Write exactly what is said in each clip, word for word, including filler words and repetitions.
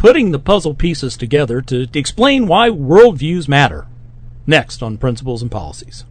putting the puzzle pieces together to, to explain why worldviews matter. Next on Principles and Policies.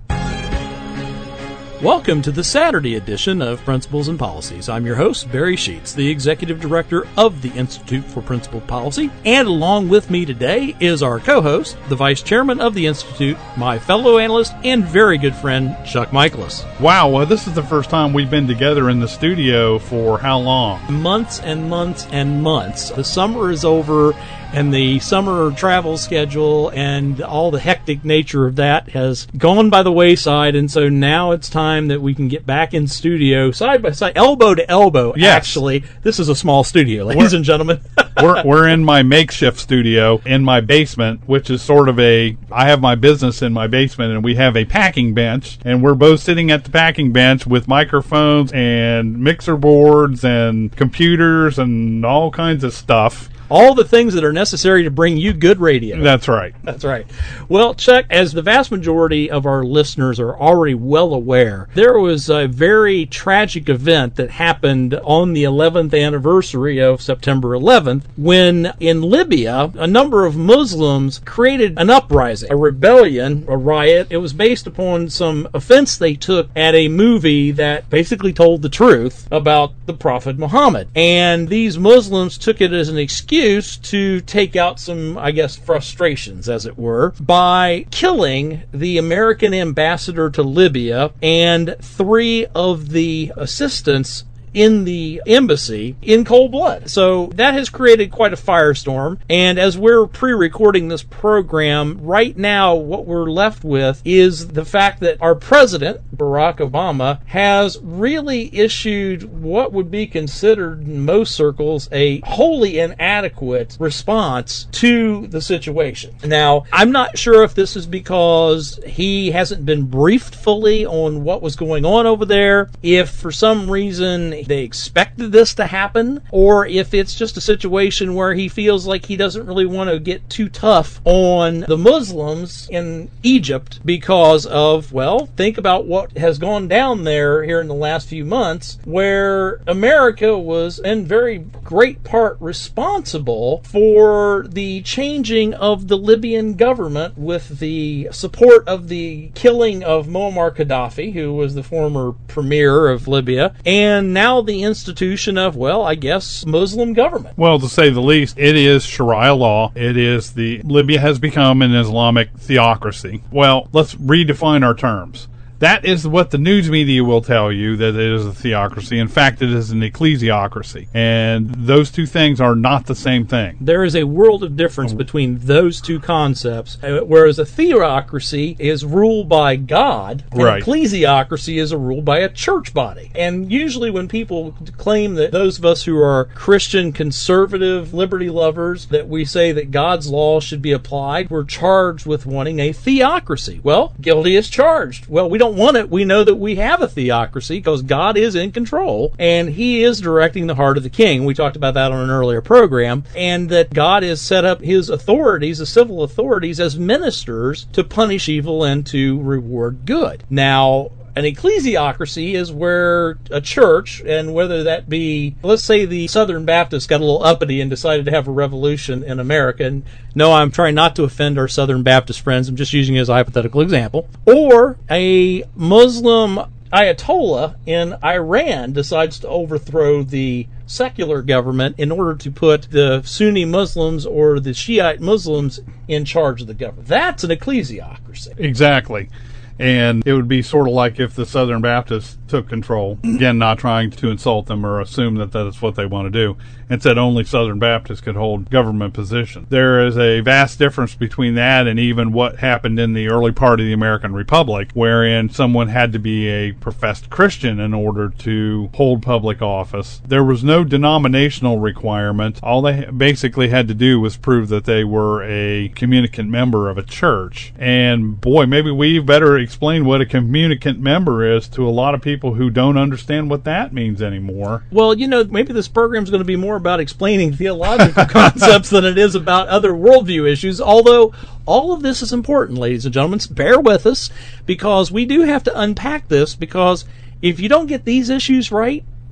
Welcome to the Saturday edition of Principles and Policies. I'm your host, Barry Sheets, the Executive Director of the Institute for Principled Policy. And along with me today is our co-host, the Vice Chairman of the Institute, my fellow analyst and very good friend, Chuck Michaelis. Wow, well, this is the first time we've been together in the studio for how long? Months and months and months. The summer is over, and the summer travel schedule and all the hectic nature of that has gone by the wayside, and so now it's time that we can get back in studio, side by side, elbow to elbow. Yes. Actually, this is a small studio, ladies we're, and gentlemen. we're we're in my makeshift studio in my basement, which is sort of a, I have my business in my basement, and we have a packing bench, and we're both sitting at the packing bench with microphones and mixer boards and computers and all kinds of stuff. All the things that are necessary to bring you good radio. That's right. That's right. Well, Chuck, as the vast majority of our listeners are already well aware, there was a very tragic event that happened on the eleventh anniversary of September eleventh, when in Libya, a number of Muslims created an uprising, a rebellion, a riot. It was based upon some offense they took at a movie that basically told the truth about the Prophet Muhammad. And these Muslims took it as an excuse to take out some, I guess, frustrations, as it were, by killing the American ambassador to Libya and three of the assistants in the embassy in cold blood. So that has created quite a firestorm. And as we're pre-recording this program, right now what we're left with is the fact that our president, Barack Obama, has really issued what would be considered in most circles a wholly inadequate response to the situation. Now, I'm not sure if this is because he hasn't been briefed fully on what was going on over there, if for some reason they expected this to happen, or if it's just a situation where he feels like he doesn't really want to get too tough on the Muslims in Egypt because of, well, think about what has gone down there here in the last few months, where America was in very great part responsible for the changing of the Libyan government with the support of the killing of Muammar Gaddafi, who was the former premier of Libya, and now the institution of, well, I guess, Muslim government. Well, to say the least, it is Sharia law. It is the, Libya has become an Islamic theocracy. Well, let's redefine our terms. That is what the news media will tell you, that it is a theocracy. In fact, it is an ecclesiocracy. And those two things are not the same thing. There is a world of difference between those two concepts, whereas a theocracy is ruled by God, and right. Ecclesiocracy is a ruled by a church body. And usually when people claim that those of us who are Christian, conservative, liberty lovers, that we say that God's law should be applied, we're charged with wanting a theocracy. Well, guilty as charged. Well, we don't want it. We know that we have a theocracy because God is in control and he is directing the heart of the king. We talked about that on an earlier program, and that God has set up his authorities, the civil authorities, as ministers to punish evil and to reward good. Now, an ecclesiocracy is where a church, and whether that be, let's say the Southern Baptists got a little uppity and decided to have a revolution in America, and no, I'm trying not to offend our Southern Baptist friends, I'm just using it as a hypothetical example, or a Muslim Ayatollah in Iran decides to overthrow the secular government in order to put the Sunni Muslims or the Shiite Muslims in charge of the government. That's an ecclesiocracy. Exactly. And it would be sort of like if the Southern Baptists took control, again, not trying to insult them or assume that that is what they want to do, and said only Southern Baptists could hold government positions. There is a vast difference between that and even what happened in the early part of the American Republic, wherein someone had to be a professed Christian in order to hold public office. There was no denominational requirement. All they basically had to do was prove that they were a communicant member of a church. And boy, maybe we better explain what a communicant member is to a lot of people who don't understand what that means anymore. Well, you know, maybe this program is going to be more about explaining theological concepts than it is about other worldview issues, although all of this is important, ladies and gentlemen. So bear with us, because we do have to unpack this, because if you don't get these issues right,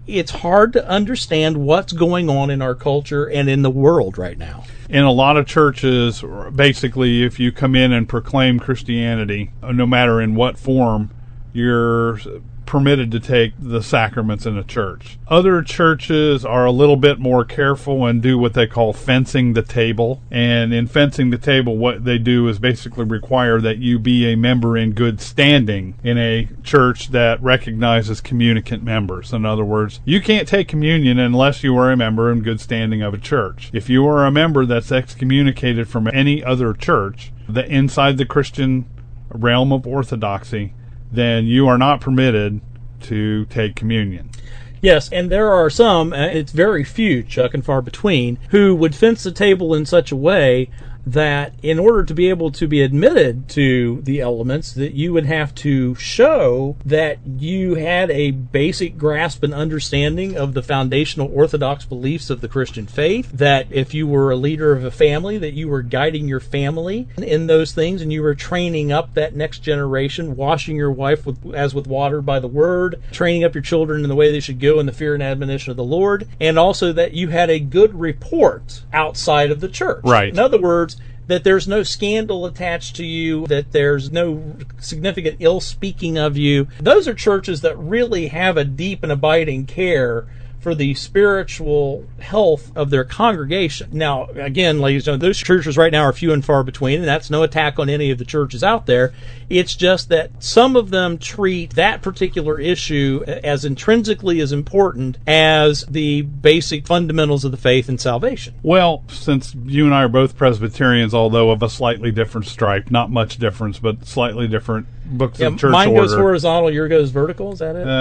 it's hard to understand what's going on in our culture and in the world right now. In a lot of churches, basically, if you come in and proclaim Christianity, no matter in what form, you're permitted to take the sacraments in a church. Other churches are a little bit more careful and do what they call fencing the table. And in fencing the table, what they do is basically require that you be a member in good standing in a church that recognizes communicant members. In other words, you can't take communion unless you are a member in good standing of a church. If you are a member that's excommunicated from any other church, the inside the Christian realm of orthodoxy, then you are not permitted to take communion. Yes, and there are some, uh, it's very few, Chuck, and far between, who would fence the table in such a way that in order to be able to be admitted to the elements, that you would have to show that you had a basic grasp and understanding of the foundational orthodox beliefs of the Christian faith, that if you were a leader of a family, that you were guiding your family in those things, and you were training up that next generation, washing your wife with, as with water by the word, training up your children in the way they should go in the fear and admonition of the Lord, and also that you had a good report outside of the church. Right. In other words, that there's no scandal attached to you, that there's no significant ill speaking of you. Those are churches that really have a deep and abiding care for the spiritual health of their congregation. Now, again, ladies and gentlemen, those churches right now are few and far between, and that's no attack on any of the churches out there. It's just that some of them treat that particular issue as intrinsically as important as the basic fundamentals of the faith and salvation. Well, since you and I are both Presbyterians, although of a slightly different stripe, not much difference, but slightly different books Yeah, of church mine order. goes horizontal, yours goes vertical, is that it?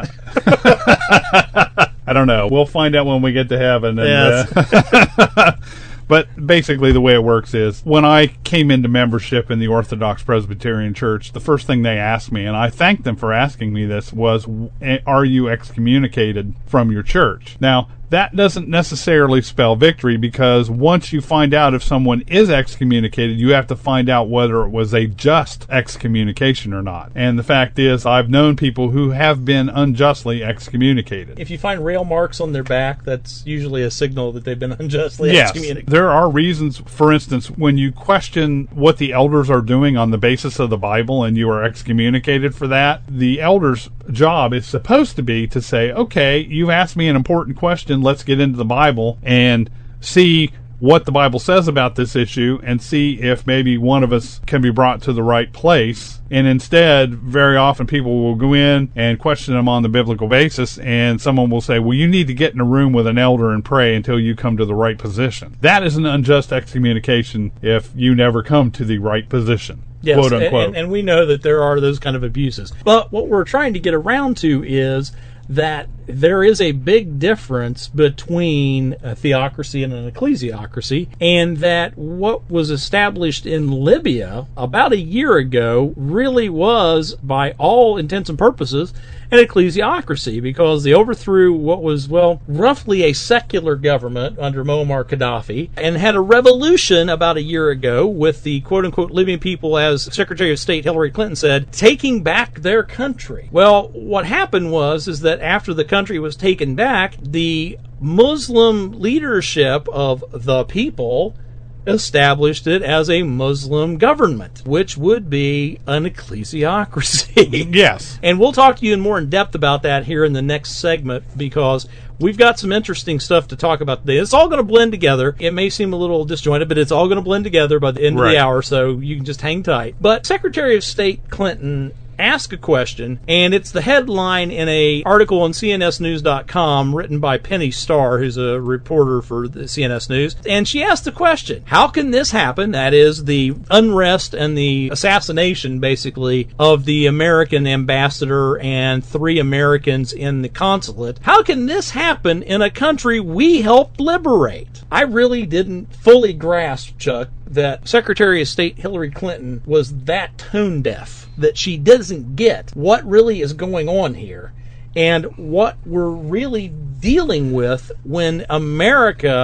Uh-huh. I don't know. We'll find out when we get to heaven. And, Yes. uh, but basically the way it works is, when I came into membership in the Orthodox Presbyterian Church, the first thing they asked me, and I thanked them for asking me this, was, are you excommunicated from your church? Now, that doesn't necessarily spell victory, because once you find out if someone is excommunicated, you have to find out whether it was a just excommunication or not. And the fact is, I've known people who have been unjustly excommunicated. If you find rail marks on their back, that's usually a signal that they've been unjustly Yes, excommunicated. there are reasons. For instance, when you question what the elders are doing on the basis of the Bible and you are excommunicated for that, the elder's job is supposed to be to say, okay, you've asked me an important question, let's get into the Bible and see what the Bible says about this issue and see if maybe one of us can be brought to the right place. And instead, very often people will go in and question them on the biblical basis, and someone will say, well, you need to get in a room with an elder and pray until you come to the right position. That is an unjust excommunication if you never come to the right position. Yes, quote unquote. and, and we know that there are those kind of abuses. But what we're trying to get around to is that there is a big difference between a theocracy and an ecclesiocracy, and that what was established in Libya about a year ago really was, by all intents and purposes, an ecclesiocracy, because they overthrew what was, well, roughly a secular government under Muammar Gaddafi, and had a revolution about a year ago with the quote-unquote Libyan people, as Secretary of State Hillary Clinton said, taking back their country. Well, what happened was is that after the country was taken back, the Muslim leadership of the people established it as a Muslim government, which would be an ecclesiocracy. Yes. And we'll talk to you in more in depth about that here in the next segment, because we've got some interesting stuff to talk about today. It's all going to blend together. It may seem a little disjointed, but it's all going to blend together by the end Right. of the hour, so you can just hang tight. But Secretary of State Clinton ask a question, and it's the headline in a article on C N S news dot com written by Penny Starr, who's a reporter for the C N S News. And she asked the question, how can this happen? That is, the unrest and the assassination, basically, of the American ambassador and three Americans in the consulate. How can this happen in a country we helped liberate? I really didn't fully grasp, Chuck, that Secretary of State Hillary Clinton was that tone deaf, that she doesn't get what really is going on here and what we're really dealing with when America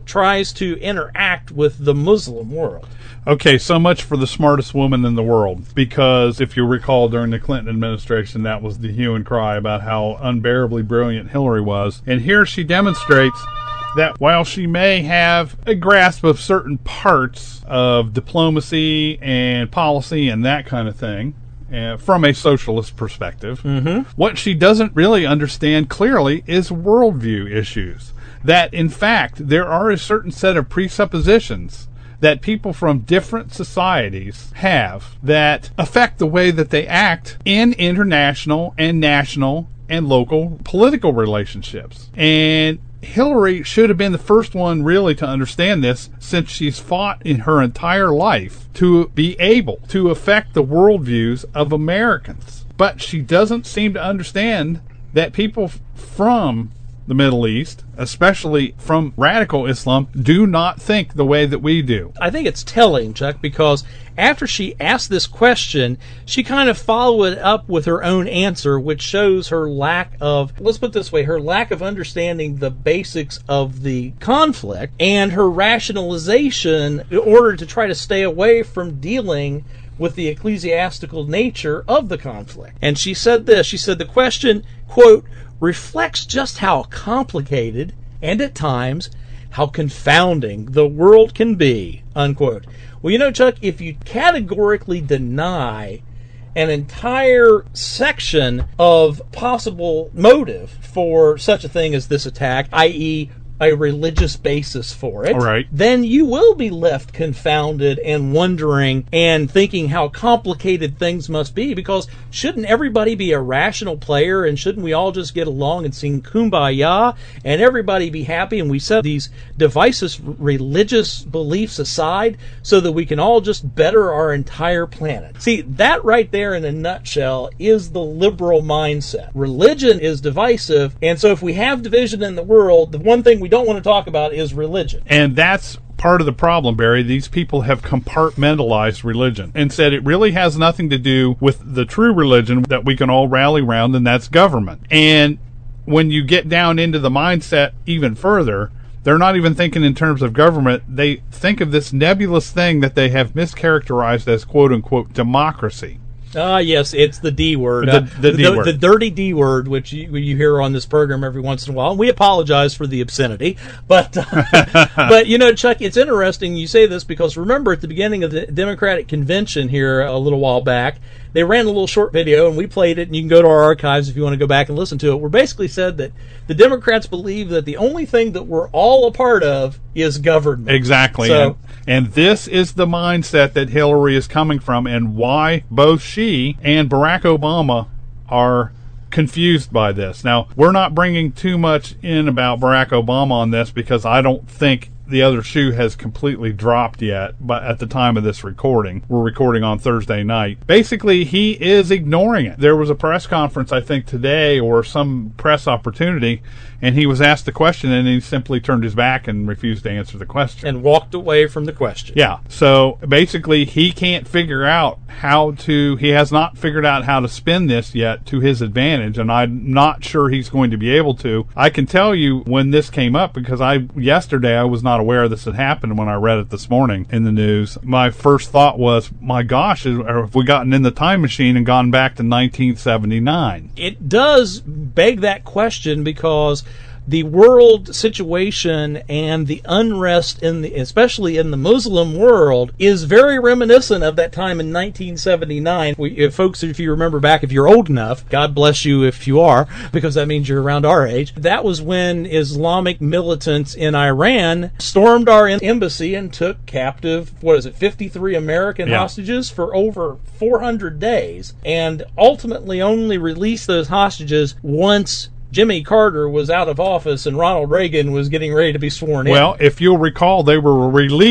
tries to interact with the Muslim world. Okay, so much for the smartest woman in the world, because if you recall, during the Clinton administration, that was the hue and cry about how unbearably brilliant Hillary was. And here she demonstrates that while she may have a grasp of certain parts of diplomacy and policy and that kind of thing, uh, from a socialist perspective, mm-hmm. what she doesn't really understand clearly is worldview issues. That, in fact, there are a certain set of presuppositions that people from different societies have that affect the way that they act in international and national and local political relationships. And Hillary should have been the first one really to understand this, since she's fought in her entire life to be able to affect the worldviews of Americans. But she doesn't seem to understand that people from the Middle East, especially from radical Islam, do not think the way that we do. I think it's telling, Chuck, because after she asked this question, she kind of followed it up with her own answer, which shows her lack of, let's put it this way, her lack of understanding the basics of the conflict and her rationalization in order to try to stay away from dealing with the ecclesiastical nature of the conflict. And she said this, she said the question, quote, reflects just how complicated and at times how confounding the world can be, unquote. Well, you know, Chuck, if you categorically deny an entire section of possible motive for such a thing as this attack, that is a religious basis for it, right, then you will be left confounded and wondering and thinking how complicated things must be, because shouldn't everybody be a rational player, and shouldn't we all just get along and sing Kumbaya and everybody be happy, and we set these divisive religious beliefs aside so that we can all just better our entire planet? See, that right there in a nutshell is the liberal mindset. Religion is divisive, and so if we have division in the world, the one thing we don't want to talk about is religion. And that's part of the problem, Barry. These people have compartmentalized religion and said it really has nothing to do with the true religion that we can all rally around, and that's government. And when you get down into the mindset even further, they're not even thinking in terms of government. They think of this nebulous thing that they have mischaracterized as quote-unquote democracy. Ah, yes, it's the D word. The, the, D the, word. the dirty D word, which you, you hear on this program every once in a while. And we apologize for the obscenity. But, uh, but you know, Chuck, it's interesting you say this, because remember at the beginning of the Democratic Convention here a little while back, they ran a little short video, and we played it, and you can go to our archives if you want to go back and listen to it, where basically said that the Democrats believe that the only thing that we're all a part of is government. Exactly. So, and, and this is the mindset that Hillary is coming from, and why both she and Barack Obama are confused by this. Now, we're not bringing too much in about Barack Obama on this, because I don't think the other shoe has completely dropped yet, but at the time of this recording, we're recording on Thursday night. Basically, he is ignoring it. There was a press conference, I think, today, or some press opportunity, and he was asked the question, and he simply turned his back and refused to answer the question. And walked away from the question. Yeah. So basically, he can't figure out how to, he has not figured out how to spin this yet to his advantage, and I'm not sure he's going to be able to. I can tell you when this came up, because I, yesterday, I was not aware this had happened when I read it this morning in the news. My first thought was, my gosh, have we gotten in the time machine and gone back to nineteen seventy-nine? It does beg that question, because the world situation and the unrest in the, especially in the Muslim world, is very reminiscent of that time in nineteen seventy-nine. We, if folks, if you remember back, if you're old enough, God bless you if you are, because that means you're around our age. That was when Islamic militants in Iran stormed our embassy and took captive, what is it, fifty-three American yeah. hostages for over four hundred days, and ultimately only released those hostages once Jimmy Carter was out of office and Ronald Reagan was getting ready to be sworn in. Well, if you'll recall, they were released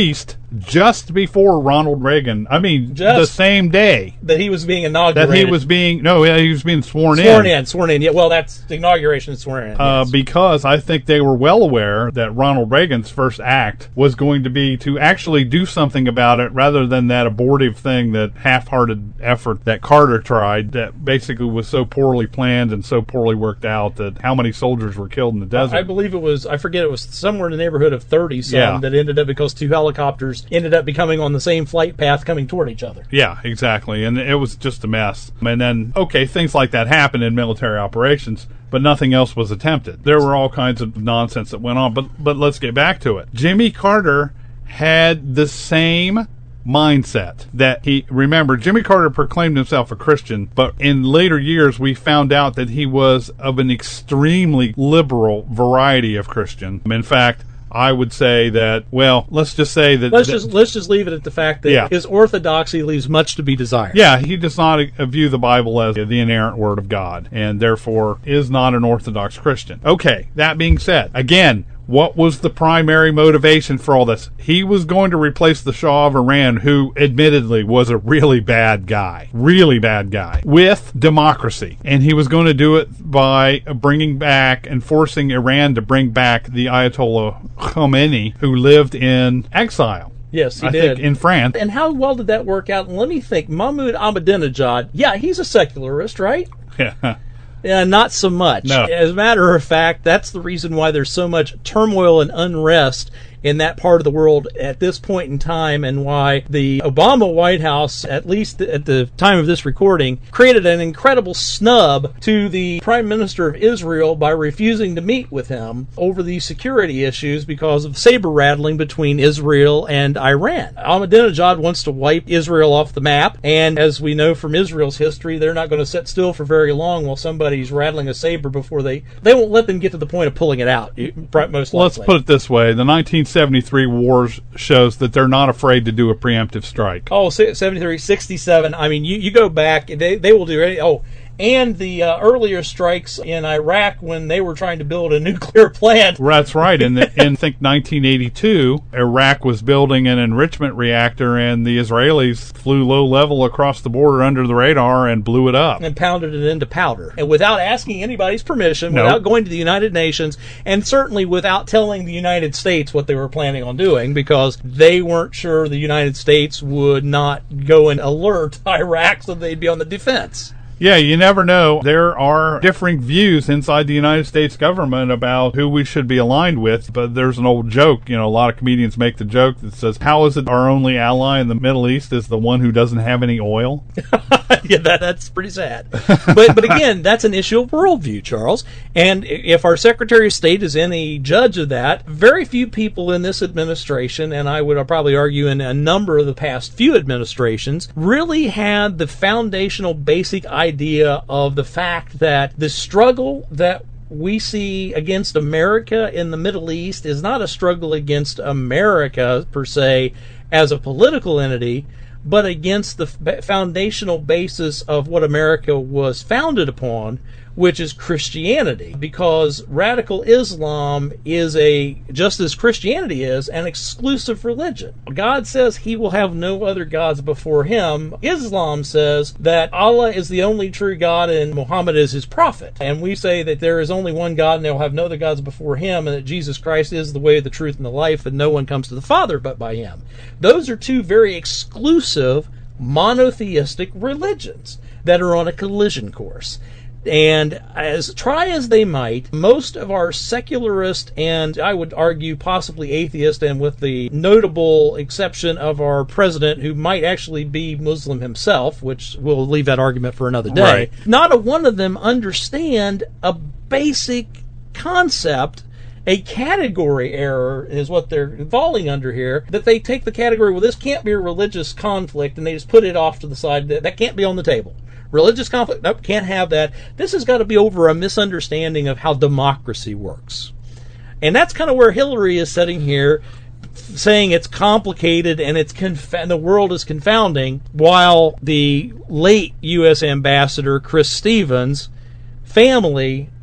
just before Ronald Reagan. I mean, Just the same day that he was being inaugurated. that he was being no, he was being sworn, sworn in. Sworn in. Yeah, well, that's the inauguration is sworn in. Uh, yes. Because I think they were well aware that Ronald Reagan's first act was going to be to actually do something about it rather than that abortive thing, that half-hearted effort that Carter tried that basically was so poorly planned and so poorly worked out that how many soldiers were killed in the desert. I believe it was, I forget, it was somewhere in the neighborhood of thirty some Yeah. that ended up because two helicopters ended up becoming on the same flight path coming toward each other. Yeah, exactly. And it was just a mess. And then, okay, things like that happen in military operations, but nothing else was attempted. There were all kinds of nonsense that went on, but but let's get back to it. Jimmy Carter had the same mindset that he, remember, Jimmy Carter proclaimed himself a Christian, but in later years we found out that he was of an extremely liberal variety of Christian. In fact, I would say that, well, let's just say that... Let's that, just let's just leave it at the fact that Yeah. his orthodoxy leaves much to be desired. Yeah, he does not uh, view the Bible as the inerrant word of God, and therefore is not an Orthodox Christian. Okay, that being said, again, what was the primary motivation for all this? He was going to replace the Shah of Iran, who admittedly was a really bad guy, really bad guy, with democracy. And he was going to do it by bringing back and forcing Iran to bring back the Ayatollah Khomeini, who lived in exile. Yes, he I did. think in France. And how well did that work out? And let me think. Mahmoud Ahmadinejad, yeah, he's a secularist, right? Yeah. Yeah, not so much. No. As a matter of fact, that's the reason why there's so much turmoil and unrest in that part of the world at this point in time, and why the Obama White House, at least at the time of this recording, created an incredible snub to the Prime Minister of Israel by refusing to meet with him over these security issues because of saber rattling between Israel and Iran. Ahmadinejad wants to wipe Israel off the map, and as we know from Israel's history, they're not going to sit still for very long while somebody's rattling a saber before they they won't let them get to the point of pulling it out, most likely. Let's put it this way. The nineteen seventy-three wars shows that they're not afraid to do a preemptive strike. Oh, seventy-three, sixty-seven. I mean, you, you go back, they they will do any, oh, and the uh, earlier strikes in Iraq when they were trying to build a nuclear plant. That's right. In, the, in I think nineteen eighty-two, Iraq was building an enrichment reactor, and the Israelis flew low level across the border under the radar and blew it up. And pounded it into powder. And without asking anybody's permission, Nope. without going to the United Nations, and certainly without telling the United States what they were planning on doing, because they weren't sure the United States would not go and alert Iraq so they'd be on the defense. Yeah, you never know. There are differing views inside the United States government about who we should be aligned with, but there's an old joke, you know, a lot of comedians make the joke that says, how is it our only ally in the Middle East is the one who doesn't have any oil? Yeah, that, that's pretty sad. But but again, that's an issue of worldview, Charles. And if our Secretary of State is any judge of that, very few people in this administration, and I would probably argue in a number of the past few administrations, really had the foundational basic idea of the fact that the struggle that we see against America in the Middle East is not a struggle against America per se as a political entity, but against the foundational basis of what America was founded upon, which is Christianity, because radical Islam is a, just as Christianity is, an exclusive religion. God says he will have no other gods before him. Islam says that Allah is the only true God and Muhammad is his prophet. And we say that there is only one God and they will have no other gods before him, and that Jesus Christ is the way, the truth, and the life, and no one comes to the Father but by him. Those are two very exclusive monotheistic religions that are on a collision course. And as try as they might, most of our secularist and I would argue possibly atheist, and with the notable exception of our president who might actually be Muslim himself, which we'll leave that argument for another day, Right. not a one of them understand a basic concept. A category error is what they're falling under here, that they take the category, well, this can't be a religious conflict, and they just put it off to the side. That, that can't be on the table. Religious conflict, nope, can't have that. This has got to be over a misunderstanding of how democracy works. And that's kind of where Hillary is sitting here, saying it's complicated and it's conf- the world is confounding, while the late U S ambassador, Chris Stevens, family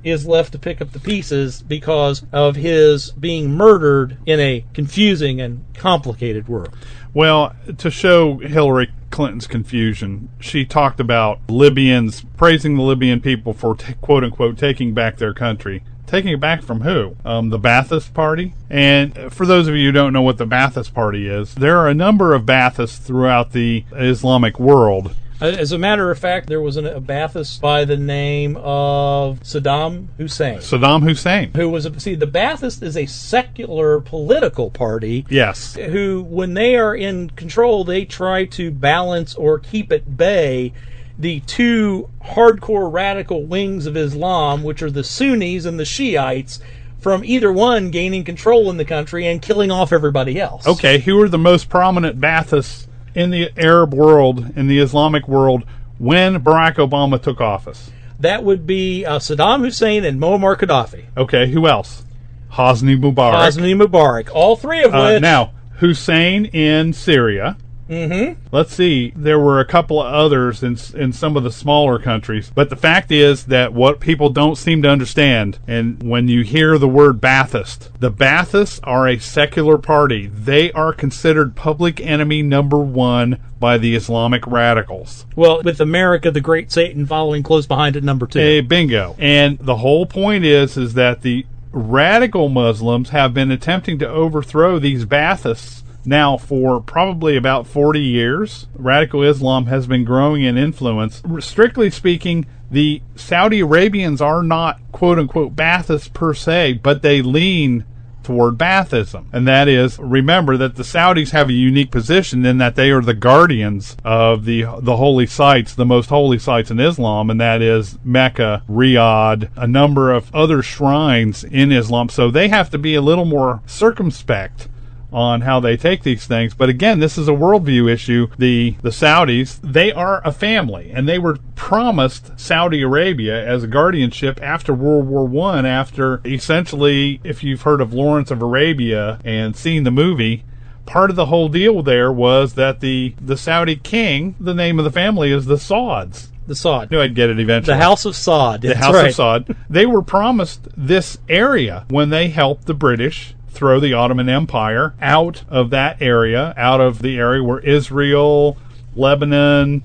is left to pick up the pieces because of his being murdered in a confusing and complicated world. Well, to show Hillary Clinton's confusion, she talked about Libyans, praising the Libyan people for t- quote-unquote taking back their country. Taking it back from who? Um, the Ba'athist Party? And for those of you who don't know what the Ba'athist Party is, there are a number of Ba'athists throughout the Islamic world. As a matter of fact, there was an, a Ba'athist by the name of Saddam Hussein. Saddam Hussein. Who was, a, see, the Ba'athist is a secular political party. Yes. Who, when they are in control, they try to balance or keep at bay the two hardcore radical wings of Islam, which are the Sunnis and the Shiites, from either one gaining control in the country and killing off everybody else. Okay, who are the most prominent Ba'athists in the Arab world, in the Islamic world, when Barack Obama took office? That would be uh, Saddam Hussein and Muammar Gaddafi. Okay, who else? Hosni Mubarak. Hosni Mubarak. All three of Uh, which... now, Hussein in Syria. Mm-hmm. Let's see, there were a couple of others in in some of the smaller countries, but the fact is that what people don't seem to understand, and when you hear the word Ba'athist, the Ba'athists are a secular party. They are considered public enemy number one by the Islamic radicals. Well, with America, the great Satan, following close behind at number two. Hey, bingo. And the whole point is, is that the radical Muslims have been attempting to overthrow these Ba'athists now for probably about forty years. Radical Islam has been growing in influence. Strictly speaking, the Saudi Arabians are not quote-unquote Ba'athists per se, but they lean toward Ba'athism. And that is, remember that the Saudis have a unique position in that they are the guardians of the the holy sites, the most holy sites in Islam, and that is Mecca, Riyadh, a number of other shrines in Islam. So they have to be a little more circumspect on how they take these things. But again, this is a worldview issue. The the Saudis, they are a family, and they were promised Saudi Arabia as a guardianship after World War One, after essentially, if you've heard of Lawrence of Arabia and seen the movie, part of the whole deal there was that the, the Saudi king, the name of the family is the Sauds. The Saud. I knew I'd get it eventually. The House of Saud. The That's House right. of Saud. They were promised this area when they helped the British throw the Ottoman Empire out of that area, out of the area where Israel, Lebanon,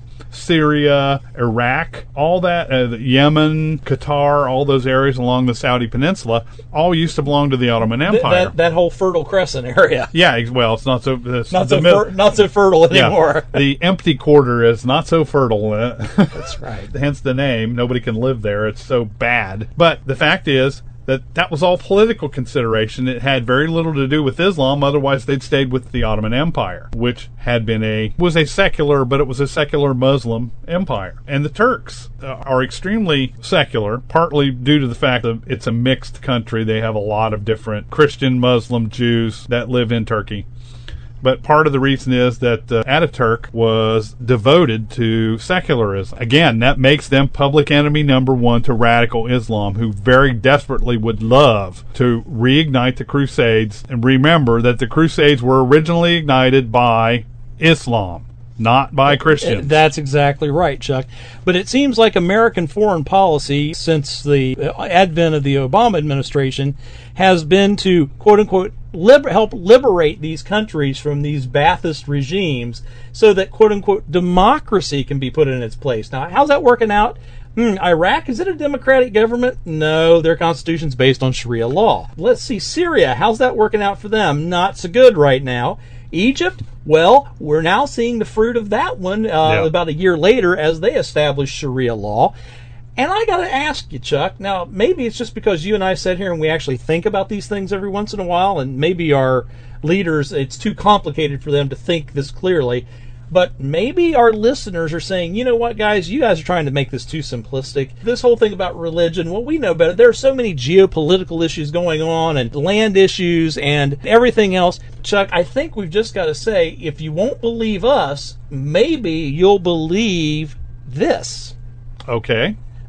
Syria, Iraq, all that, uh, Yemen, Qatar, all those areas along the Saudi Peninsula, all used to belong to the Ottoman Empire. Th- that, that whole Fertile Crescent area. Yeah, well, it's not so... It's Not the so, mid- fer- not so fertile anymore. Yeah, the empty quarter is not so fertile. That's right. Hence the name. Nobody can live there. It's so bad. But the fact is that that was all political consideration. It had very little to do with Islam. Otherwise, they'd stayed with the Ottoman Empire, which had been a was a secular, but it was a secular Muslim empire. And the Turks uh, are extremely secular, partly due to the fact that it's a mixed country. They have a lot of different Christian, Muslim, Jews that live in Turkey. But part of the reason is that uh, Ataturk was devoted to secularism. Again, that makes them public enemy number one to radical Islam, who very desperately would love to reignite the Crusades. And remember that the Crusades were originally ignited by Islam, not by Christians. That's exactly right, Chuck. But it seems like American foreign policy, since the advent of the Obama administration, has been to, quote-unquote, Liber- help liberate these countries from these Ba'athist regimes so that, quote-unquote, democracy can be put in its place. Now, how's that working out? Hmm, Iraq, is it a democratic government? No, their constitution's based on Sharia law. Let's see, Syria, how's that working out for them? Not so good right now. Egypt, well, we're now seeing the fruit of that one uh, yeah. about a year later as they establish Sharia law. And I got to ask you, Chuck, now maybe it's just because you and I sit here and we actually think about these things every once in a while, and maybe our leaders, it's too complicated for them to think this clearly, but maybe our listeners are saying, you know what, guys, you guys are trying to make this too simplistic. This whole thing about religion, well, we know better. There are so many geopolitical issues going on and land issues and everything else. Chuck, I think we've just got to say, if you won't believe us, maybe you'll believe this. Okay.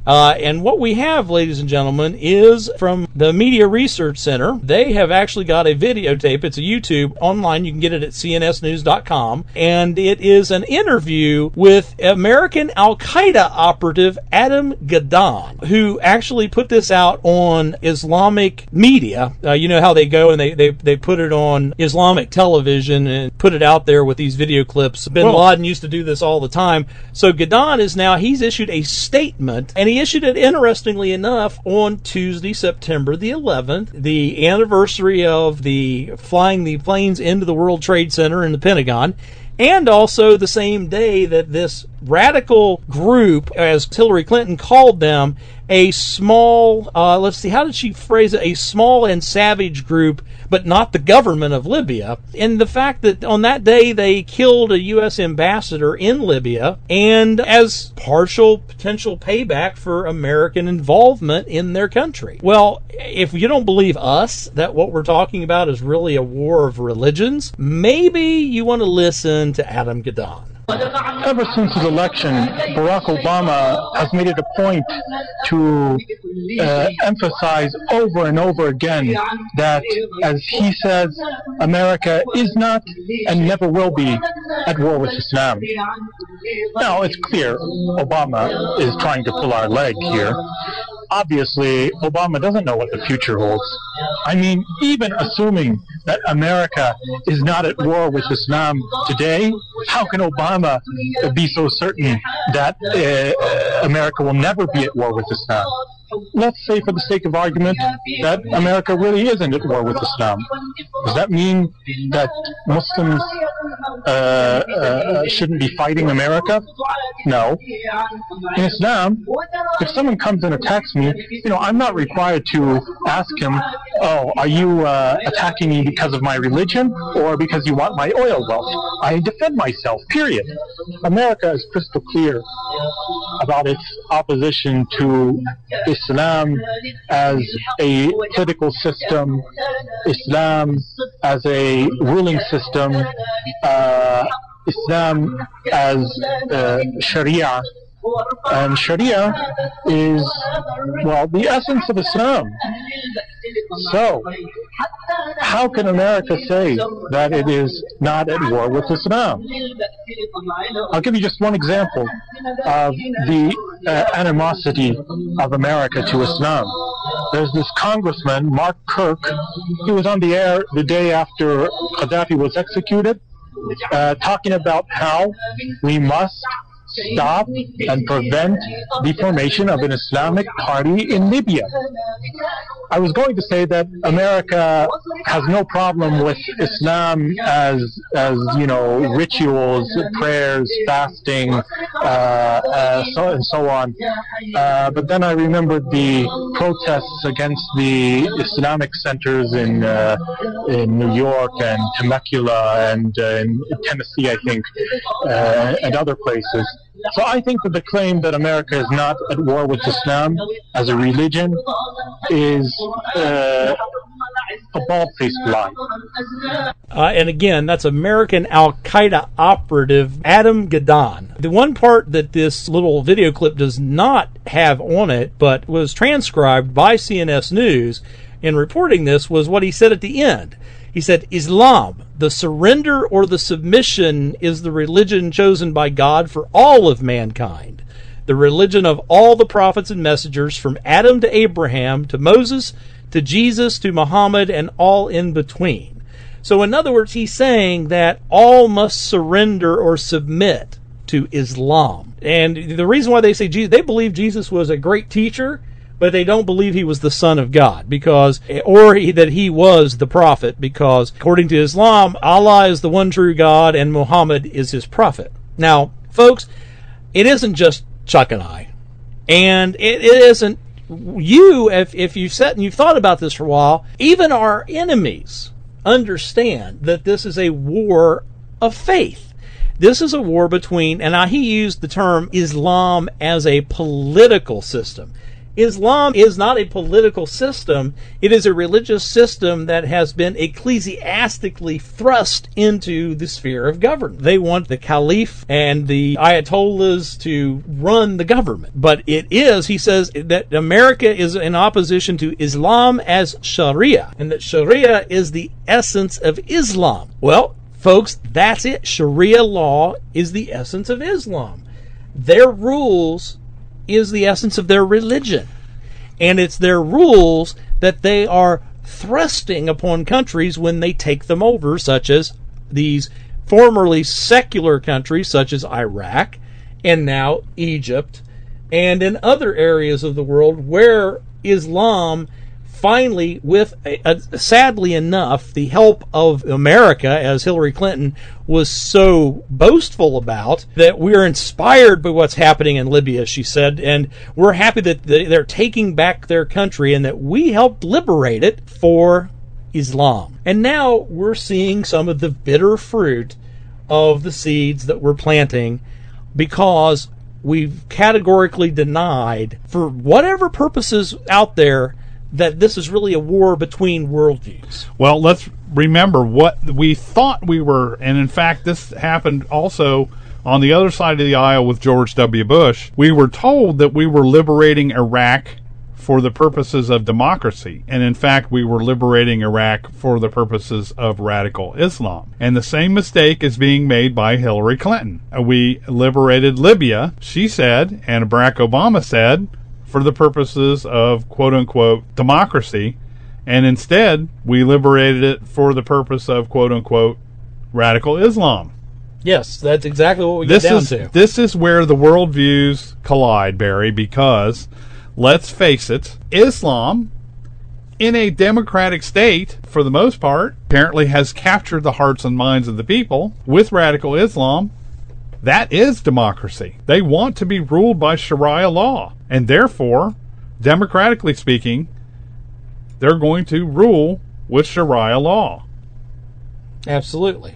Uh, and what we have, ladies and gentlemen, is from the Media Research Center. They have actually got a videotape. It's a YouTube online. You can get it at C N S news dot com. And it is an interview with American Al-Qaeda operative Adam Gadahn, who actually put this out on Islamic media. Uh, you know how they go and they, they, they put it on Islamic television and put it out there with these video clips. Bin well, Laden used to do this all the time. So Gadahn is now, he's issued a statement, and he issued it, interestingly enough, on Tuesday, September the eleventh, the anniversary of the flying the planes into the World Trade Center in the Pentagon, and also the same day that this radical group, as Hillary Clinton called them, a small, uh, let's see, how did she phrase it? A small and savage group, but not the government of Libya. And the fact that on that day they killed a U S ambassador in Libya, and as partial potential payback for American involvement in their country. Well, if you don't believe us that what we're talking about is really a war of religions, maybe you want to listen to Adam Gadahn. Ever since his election, Barack Obama has made it a point to uh, emphasize over and over again that, as he says, America is not and never will be at war with Islam. Now, it's clear Obama is trying to pull our leg here. Obviously, Obama doesn't know what the future holds. I mean, even assuming that America is not at war with Islam today, how can Obama be so certain that uh, America will never be at war with Islam? Let's say, for the sake of argument, that America really isn't at war with Islam. Does that mean that Muslims uh, uh, shouldn't be fighting America? No. In Islam, if someone comes and attacks me, you know, I'm not required to ask him, oh, are you uh, attacking me because of my religion or because you want my oil wealth? I defend myself, period. America is crystal clear about its opposition to Islam as a political system, Islam as a ruling system, uh, Islam as uh, Sharia. And Sharia is, well, the essence of Islam. So, how can America say that it is not at war with Islam? I'll give you just one example of the uh, animosity of America to Islam. There's this congressman, Mark Kirk. He was on the air the day after Gaddafi was executed, uh, talking about how we must stop and prevent the formation of an Islamic party in Libya. I was going to say that America has no problem with Islam as, as you know, rituals, prayers, fasting, uh, uh, so and so on. Uh, but then I remembered the protests against the Islamic centers in uh, in New York and Temecula and uh, in Tennessee, I think, uh, and other places. So I think that the claim that America is not at war with Islam as a religion is uh, a bald-faced lie. Uh, and again, that's American Al-Qaeda operative Adam Gadahn. The one part that this little video clip does not have on it, but was transcribed by C N S News in reporting this, was what he said at the end. He said, Islam, the surrender or the submission, is the religion chosen by God for all of mankind. The religion of all the prophets and messengers, from Adam to Abraham, to Moses, to Jesus, to Muhammad, and all in between. So in other words, he's saying that all must surrender or submit to Islam. And the reason why they say Jesus, they believe Jesus was a great teacher, but they don't believe he was the Son of God, because, or he, that he was the prophet, because according to Islam, Allah is the one true God and Muhammad is his prophet. Now, folks, it isn't just Chuck and I, and it, it isn't you. If if you've sat and you've thought about this for a while, even our enemies understand that this is a war of faith. This is a war between, and now he used the term Islam as a political system. Islam is not a political system. It is a religious system that has been ecclesiastically thrust into the sphere of government. They want the caliph and the ayatollahs to run the government. But it is, he says, that America is in opposition to Islam as Sharia, and that Sharia is the essence of Islam. Well, folks, that's it. Sharia law is the essence of Islam. Their rules is the essence of their religion. And it's their rules that they are thrusting upon countries when they take them over, such as these formerly secular countries such as Iraq and now Egypt, and in other areas of the world where Islam finally, with a, a, sadly enough, the help of America, as Hillary Clinton was so boastful about, that we're inspired by what's happening in Libya, she said, and we're happy that they're taking back their country and that we helped liberate it for Islam. And now we're seeing some of the bitter fruit of the seeds that we're planting because we've categorically denied, for whatever purposes out there, that this is really a war between worldviews. Well, let's remember what we thought we were, and in fact, this happened also on the other side of the aisle with George W. Bush. We were told that we were liberating Iraq for the purposes of democracy, and in fact, we were liberating Iraq for the purposes of radical Islam. And the same mistake is being made by Hillary Clinton. We liberated Libya, she said, and Barack Obama said, for the purposes of quote-unquote democracy, and instead we liberated it for the purpose of quote-unquote radical Islam. Yes, that's exactly what we this get down is, to. This is where the worldviews collide, Barry, because, let's face it, Islam, in a democratic state, for the most part, apparently has captured the hearts and minds of the people. With radical Islam, that is democracy. They want to be ruled by Sharia law. And therefore, democratically speaking, they're going to rule with Sharia law. Absolutely.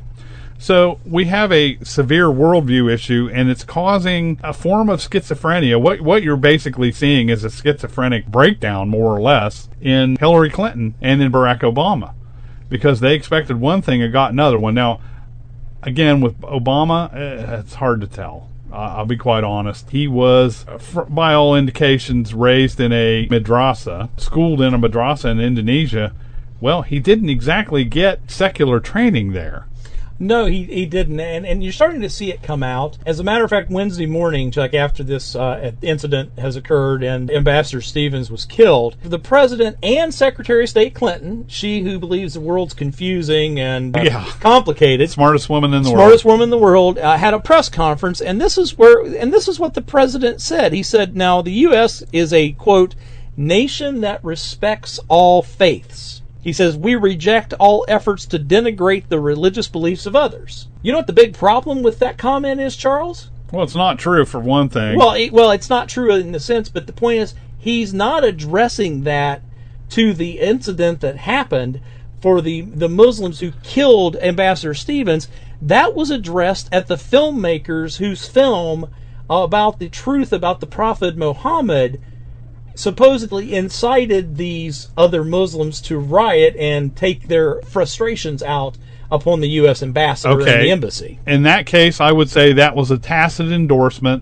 So we have a severe worldview issue, and it's causing a form of schizophrenia. What what you're basically seeing is a schizophrenic breakdown, more or less, in Hillary Clinton and in Barack Obama, because they expected one thing and got another one. Now, again, with Obama, eh, it's hard to tell. Uh, I'll be quite honest. He was, by all indications, raised in a madrasa, schooled in a madrasa in Indonesia. Well, he didn't exactly get secular training there. No, he he didn't, and and you're starting to see it come out. As a matter of fact, Wednesday morning, Chuck, after this uh, incident has occurred and Ambassador Stevens was killed, the President and Secretary of State Clinton, she who believes the world's confusing and uh, yeah. complicated, smartest woman in the smartest world, smartest woman in the world, uh, had a press conference, and this is where and this is what the President said. He said, "Now the U S is a quote nation that respects all faiths." He says, "We reject all efforts to denigrate the religious beliefs of others." You know what the big problem with that comment is, Charles? Well, it's not true, for one thing. Well, it, well, it's not true in the sense, but the point is, he's not addressing that to the incident that happened for the, the Muslims who killed Ambassador Stevens. That was addressed at the filmmakers whose film about the truth about the Prophet Muhammad supposedly incited these other Muslims to riot and take their frustrations out upon the U S ambassador okay. and the embassy. In that case, I would say that was a tacit endorsement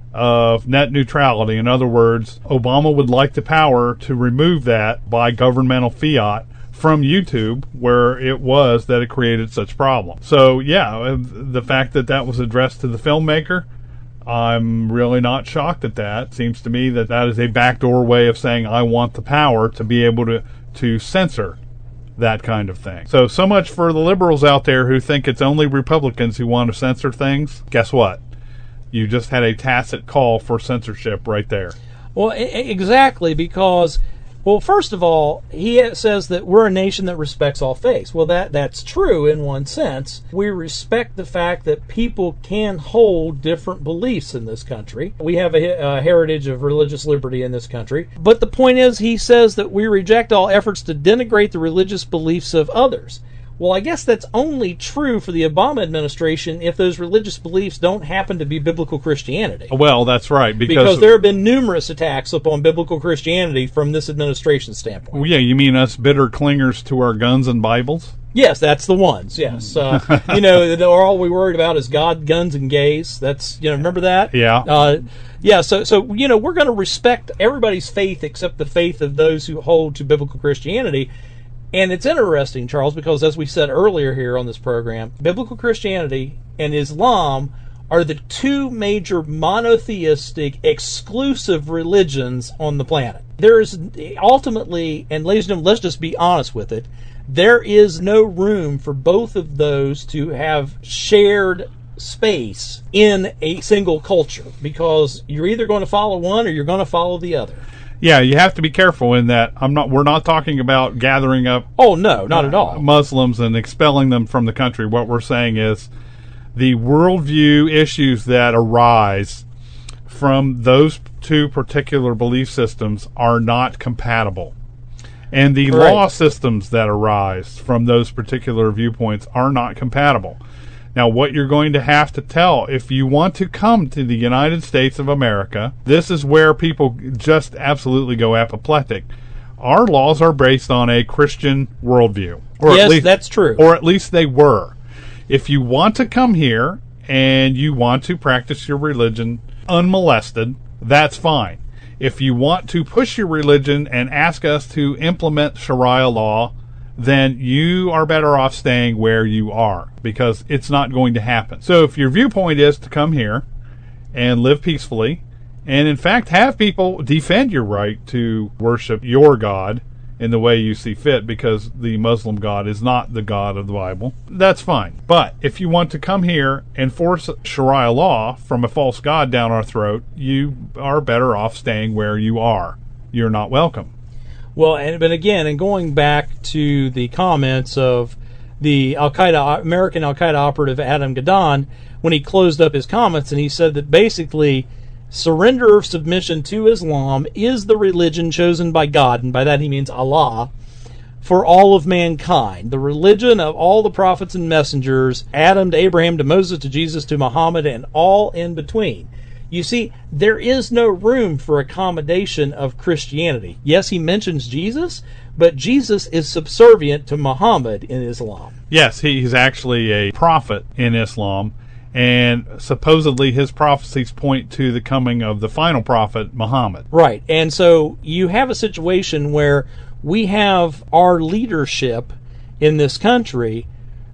of net neutrality. In other words, Obama would like the power to remove that by governmental fiat from YouTube, where it was that it created such problems. So, yeah, the fact that that was addressed to the filmmaker, I'm really not shocked at that. It seems to me that that is a backdoor way of saying I want the power to be able to, to censor that kind of thing. So, so much for the liberals out there who think it's only Republicans who want to censor things. Guess what? You just had a tacit call for censorship right there. Well, exactly, because, well, first of all, he says that we're a nation that respects all faiths. Well, that that's true in one sense. We respect the fact that people can hold different beliefs in this country. We have a, a heritage of religious liberty in this country. But the point is, he says that we reject all efforts to denigrate the religious beliefs of others. Well, I guess that's only true for the Obama administration if those religious beliefs don't happen to be biblical Christianity. Well, that's right. Because, because there have been numerous attacks upon biblical Christianity from this administration standpoint. Well, yeah, you mean us bitter clingers to our guns and Bibles? Yes, that's the ones, yes. Uh, you know, all we worried about is God, guns, and gays. That's, you know, remember that? Yeah. Uh, yeah, so, so you know, we're going to respect everybody's faith except the faith of those who hold to biblical Christianity. And it's interesting, Charles, because as we said earlier here on this program, biblical Christianity and Islam are the two major monotheistic, exclusive religions on the planet. There is ultimately, and ladies and gentlemen, let's just be honest with it, there is no room for both of those to have shared space in a single culture, because you're either going to follow one or you're going to follow the other. Yeah, you have to be careful in that. I'm not. We're not talking about gathering up. Oh no, not at all. Muslims and expelling them from the country. What we're saying is the worldview issues that arise from those two particular belief systems are not compatible, and the Right. law systems that arise from those particular viewpoints are not compatible. Now, what you're going to have to tell, if you want to come to the United States of America, this is where people just absolutely go apoplectic. Our laws are based on a Christian worldview. Or Yes, at least, that's true. Or at least they were. If you want to come here and you want to practice your religion unmolested, that's fine. If you want to push your religion and ask us to implement Sharia law, then you are better off staying where you are, because it's not going to happen. So if your viewpoint is to come here and live peacefully, and in fact have people defend your right to worship your God in the way you see fit, because the Muslim God is not the God of the Bible, that's fine. But if you want to come here and force Sharia law from a false God down our throat, you are better off staying where you are. You're not welcome. Well, and but again, and going back to the comments of the Al Qaeda American Al Qaeda operative Adam Gaddan, when he closed up his comments, and he said that basically surrender of submission to Islam is the religion chosen by God, and by that he means Allah, for all of mankind, the religion of all the prophets and messengers, Adam to Abraham to Moses to Jesus to Muhammad, and all in between. You see, there is no room for accommodation of Christianity. Yes, he mentions Jesus, but Jesus is subservient to Muhammad in Islam. Yes, he's actually a prophet in Islam, and supposedly his prophecies point to the coming of the final prophet, Muhammad. Right, and so you have a situation where we have our leadership in this country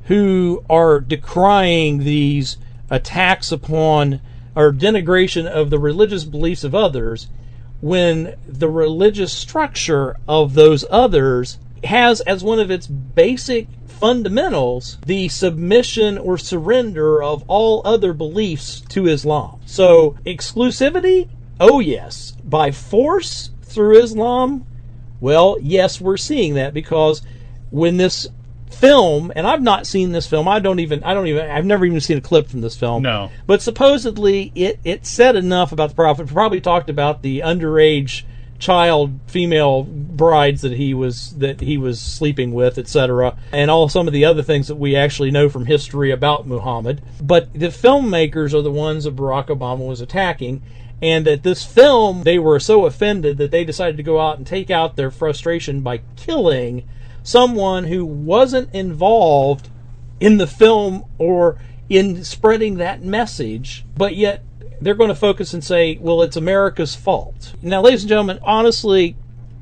who are decrying these attacks upon or denigration of the religious beliefs of others, when the religious structure of those others has as one of its basic fundamentals the submission or surrender of all other beliefs to Islam. So exclusivity, oh yes. By force through Islam, well, yes, we're seeing that, because when this film, and I've not seen this film, I don't even, I don't even, I've never even seen a clip from this film. No. But supposedly it, it said enough about the prophet, probably talked about the underage child female brides that he was, that he was sleeping with, et cetera, and all some of the other things that we actually know from history about Muhammad. But the filmmakers are the ones that Barack Obama was attacking. And at this film, they were so offended that they decided to go out and take out their frustration by killing someone who wasn't involved in the film or in spreading that message, but yet they're going to focus and say, well, it's America's fault. Now, ladies and gentlemen, honestly,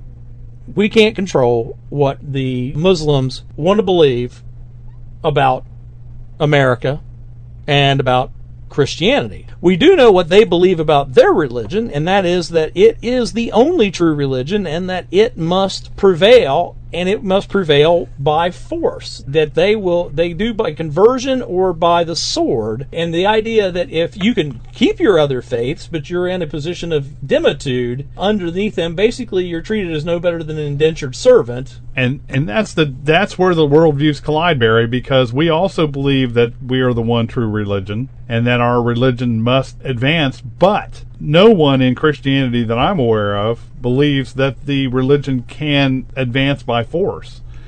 we can't control what the Muslims want to believe about America and about Christianity. We do know what they believe about their religion, and that is that it is the only true religion and that it must prevail, and it must prevail by force. That they will, they do by conversion or by the sword. And the idea that if you can keep your other faiths, but you're in a position of demitude underneath them, basically you're treated as no better than an indentured servant. And and that's the that's where the worldviews collide, Barry, because we also believe that we are the one true religion and that our religion must advance, but no one in Christianity that I'm aware of believes that the religion can advance by force.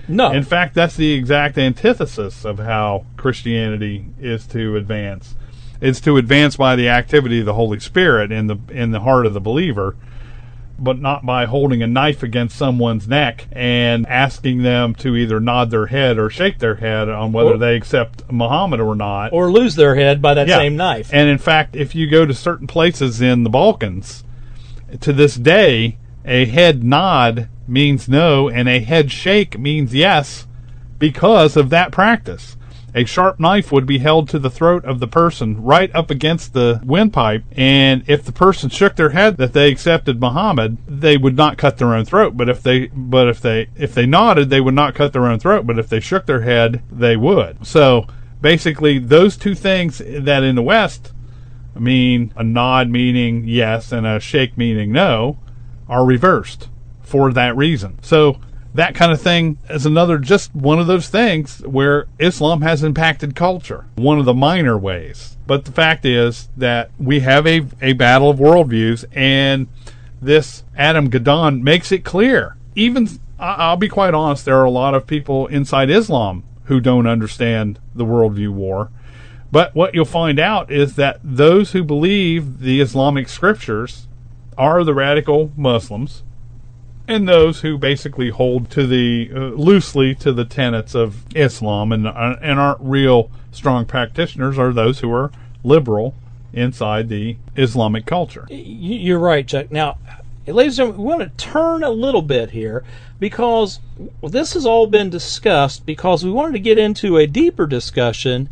No. In fact, that's the exact antithesis of how Christianity is to advance. It's to advance by the activity of the Holy Spirit in the in the heart of the believer, but not by holding a knife against someone's neck and asking them to either nod their head or shake their head on whether or, they accept Muhammad or not. Or lose their head by that yeah. same knife. And in fact, if you go to certain places in the Balkans, to this day, a head nod means no and a head shake means yes because of that practice. A sharp knife would be held to the throat of the person right up against the windpipe, and if the person shook their head that they accepted Muhammad, they would not cut their own throat. But if they, but if they, if they nodded, they would not cut their own throat. But if they shook their head, they would. So basically, those two things that in the West mean a nod meaning yes and a shake meaning no are reversed for that reason. So that kind of thing is another, just one of those things where Islam has impacted culture, one of the minor ways. But the fact is that we have a, a battle of worldviews, and this Adam Gadon makes it clear. Even, I'll be quite honest, there are a lot of people inside Islam who don't understand the worldview war. But what you'll find out is that those who believe the Islamic scriptures are the radical Muslims, and those who basically hold to the uh, loosely to the tenets of Islam and uh, and aren't real strong practitioners are those who are liberal inside the Islamic culture. You're right, Chuck. Now, ladies and gentlemen, we want to turn a little bit here because this has all been discussed because we wanted to get into a deeper discussion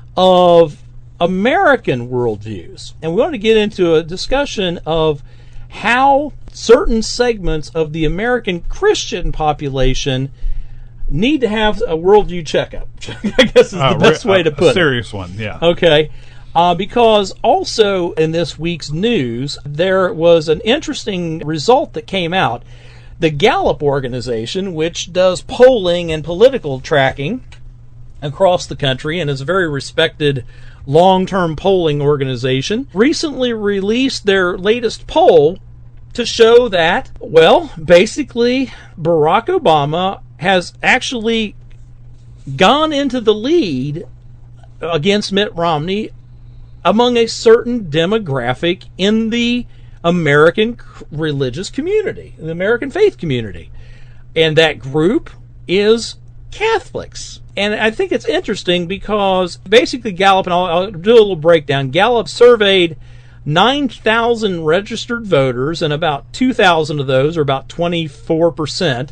of American worldviews. And we want to get into a discussion of how certain segments of the American Christian population need to have a worldview checkup. I guess is the uh, best way to put it. A serious one, yeah. Okay. Uh, because also in this week's news, there was an interesting result that came out. The Gallup organization, which does polling and political tracking across the country and is a very respected long-term polling organization, recently released their latest poll to show that, well, basically, Barack Obama has actually gone into the lead against Mitt Romney among a certain demographic in the American religious community, the American faith community. And that group is Catholics. And I think it's interesting because basically Gallup, and I'll, I'll do a little breakdown, Gallup surveyed nine thousand registered voters, and about two thousand of those, or about twenty-four percent,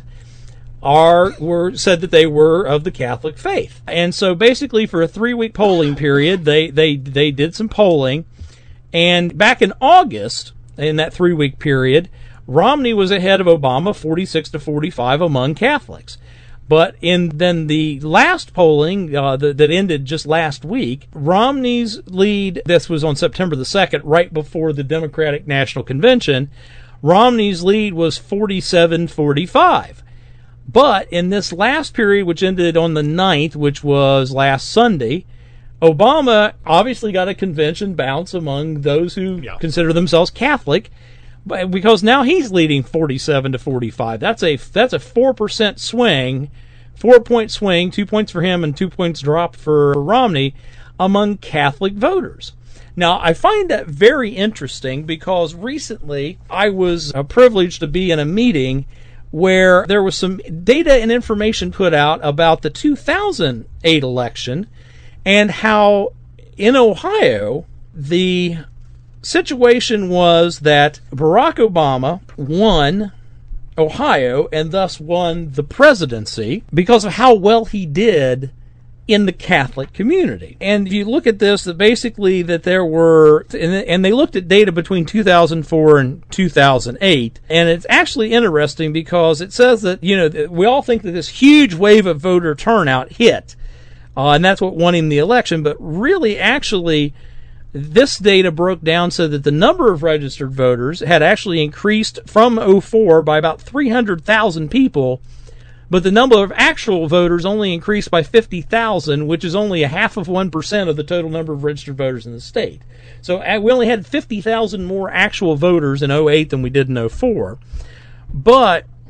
are were said that they were of the Catholic faith. And so basically for a three-week polling period, they, they, they did some polling, and back in August, in that three-week period, Romney was ahead of Obama forty-six to forty-five among Catholics. But in then the last polling uh, that, that ended just last week, Romney's lead, this was on September the second, right before the Democratic National Convention, Romney's lead was forty-seven forty-five. But in this last period, which ended on the ninth, which was last Sunday, Obama obviously got a convention bounce among those who yeah. consider themselves Catholic, because now he's leading forty-seven to forty-five. That's a that's a four percent swing, four point swing, two points for him and two points drop for Romney among Catholic voters. Now, I find that very interesting because recently I was privileged to be in a meeting where there was some data and information put out about the two thousand eight election and how in Ohio the situation was that Barack Obama won Ohio and thus won the presidency because of how well he did in the Catholic community. And if you look at this, that basically that there were, and they looked at data between two thousand four and two thousand eight, and it's actually interesting because it says that, you know, we all think that this huge wave of voter turnout hit, uh, and that's what won him the election, but really actually this data broke down so that the number of registered voters had actually increased from oh four by about three hundred thousand people, but the number of actual voters only increased by fifty thousand, which is only a half of one percent of the total number of registered voters in the state. So we only had fifty thousand more actual voters in oh eight than we did in oh four. But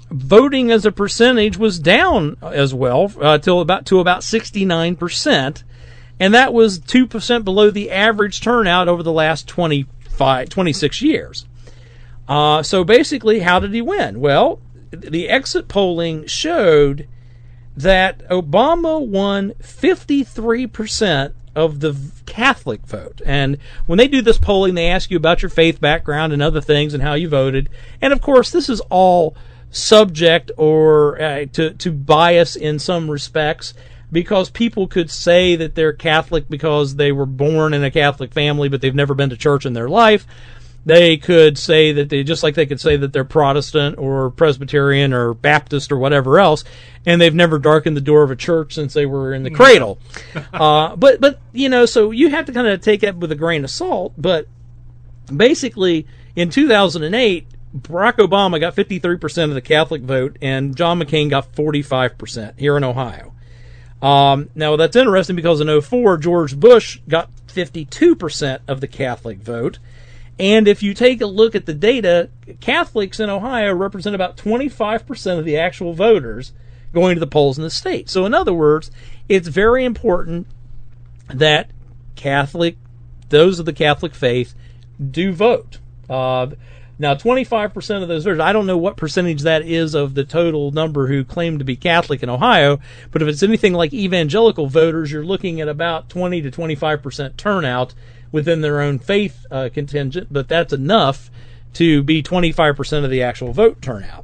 voting as a percentage was down as well uh, till about to about sixty-nine percent, and that was two percent below the average turnout over the last twenty-five, twenty-six years. Uh, so basically, how did he win? Well, the exit polling showed that Obama won fifty-three percent of the Catholic vote. And when they do this polling, they ask you about your faith background and other things and how you voted. And of course, this is all subject or uh, to, to bias in some respects, because people could say that they're Catholic because they were born in a Catholic family, but they've never been to church in their life. They could say that they, just like they could say that they're Protestant or Presbyterian or Baptist or whatever else, and they've never darkened the door of a church since they were in the cradle. uh, but, but, you know, so you have to kind of take that with a grain of salt. But basically, in two thousand eight, Barack Obama got fifty-three percent of the Catholic vote, and John McCain got forty-five percent here in Ohio. Um, now, that's interesting because in oh four, George Bush got fifty-two percent of the Catholic vote. And if you take a look at the data, Catholics in Ohio represent about twenty-five percent of the actual voters going to the polls in the state. So in other words, it's very important that Catholic, those of the Catholic faith, do vote. Uh, now, twenty-five percent of those voters, I don't know what percentage that is of the total number who claim to be Catholic in Ohio, but if it's anything like evangelical voters, you're looking at about twenty to twenty-five percent turnout within their own faith uh, contingent, but that's enough to be twenty-five percent of the actual vote turnout.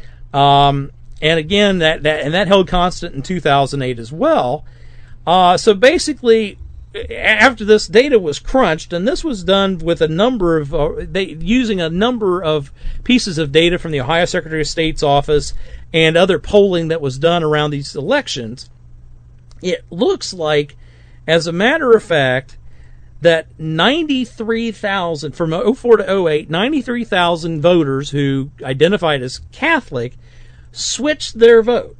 Um, and again, that, that and that held constant in two thousand eight as well. Uh, so basically, after this data was crunched, and this was done with a number of uh, they using a number of pieces of data from the Ohio Secretary of State's office and other polling that was done around these elections, it looks like, as a matter of fact, that ninety-three thousand, from oh four to oh eight, ninety-three thousand voters who identified as Catholic switched their vote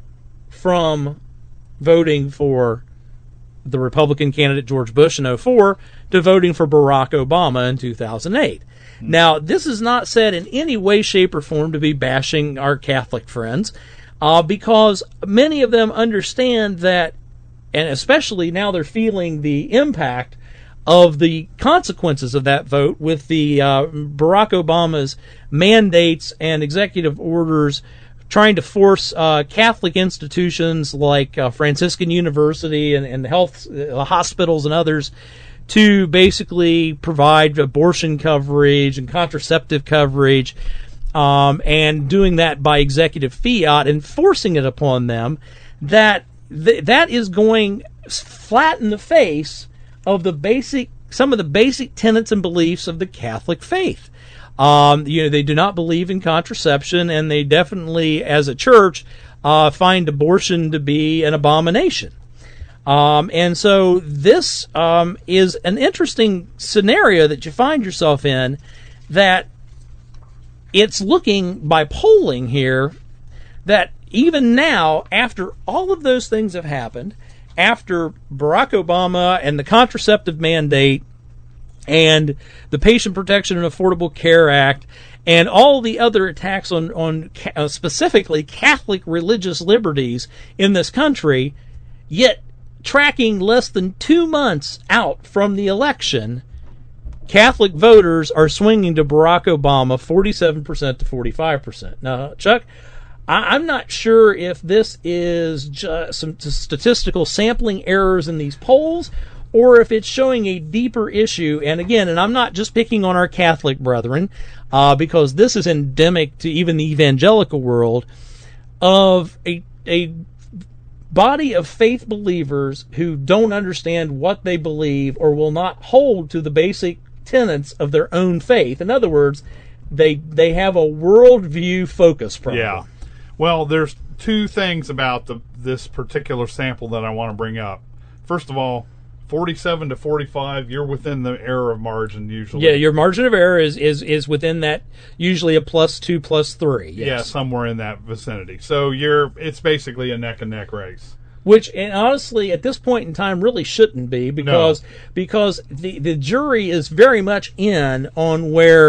from voting for the Republican candidate George Bush in oh four to voting for Barack Obama in two thousand eight. Mm-hmm. Now, this is not said in any way, shape, or form to be bashing our Catholic friends, uh, because many of them understand that, and especially now they're feeling the impact of the consequences of that vote with the uh, Barack Obama's mandates and executive orders trying to force uh, Catholic institutions like uh, Franciscan University and, and health uh, hospitals and others to basically provide abortion coverage and contraceptive coverage, um, and doing that by executive fiat and forcing it upon them. That th- that is going flat in the face of the basic, some of the basic tenets and beliefs of the Catholic faith. Um, you know, they do not believe in contraception, and they definitely, as a church, uh, find abortion to be an abomination. Um, and so this um, is an interesting scenario that you find yourself in, that it's looking, by polling here, that even now, after all of those things have happened, after Barack Obama and the contraceptive mandate and the Patient Protection and Affordable Care Act and all the other attacks on, on uh, specifically Catholic religious liberties in this country, yet tracking less than two months out from the election, Catholic voters are swinging to Barack Obama forty-seven percent to forty-five percent. Now, Chuck, I'm not sure if this is just some statistical sampling errors in these polls, or if it's showing a deeper issue. And again, and I'm not just picking on our Catholic brethren, uh, because this is endemic to even the evangelical world, of a a body of faith believers who don't understand what they believe or will not hold to the basic tenets of their own faith. In other words, they they have a worldview focus problem. Yeah. Well, there's two things about the this particular sample that I want to bring up. First of all, forty-seven to forty-five, you're within the error of margin usually. Yeah, your margin of error is, is, is within that, usually a plus two, plus three. Yes. Yeah, somewhere in that vicinity. So you're it's basically a neck-and-neck race. Which, and honestly, at this point in time, really shouldn't be, because no. because the, the jury is very much in on where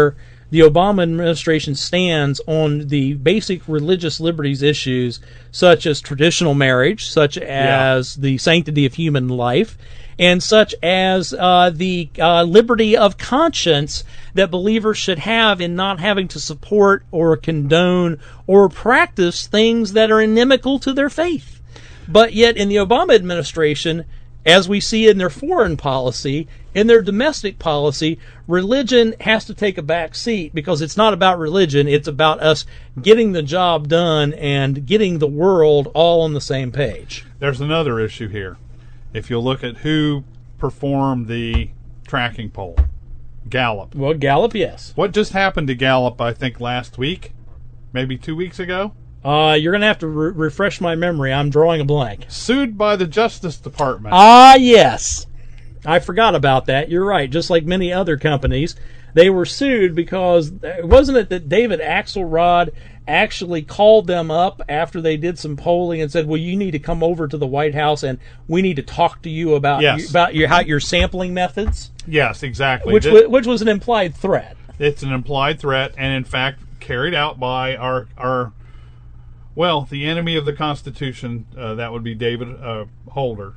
the Obama administration stands on the basic religious liberties issues, such as traditional marriage, such as yeah. the sanctity of human life, and such as uh, the uh, liberty of conscience that believers should have in not having to support or condone or practice things that are inimical to their faith. But yet in the Obama administration, as we see in their foreign policy, in their domestic policy, religion has to take a back seat because it's not about religion. It's about us getting the job done and getting the world all on the same page. There's another issue here. If you look at who performed the tracking poll, Gallup. Well, Gallup, yes. What just happened to Gallup, I think, last week? Maybe two weeks ago? Uh, you're going to have to re- refresh my memory. I'm drawing a blank. Sued by the Justice Department. Ah, yes. I forgot about that. You're right. Just like many other companies, they were sued because, wasn't it that David Axelrod actually called them up after they did some polling and said, well, you need to come over to the White House and we need to talk to you about, yes. you, about your, how, your sampling methods? Yes, exactly. Which, this, which was an implied threat. It's an implied threat and, in fact, carried out by our... our Well, the enemy of the Constitution, uh, that would be David uh, Holder,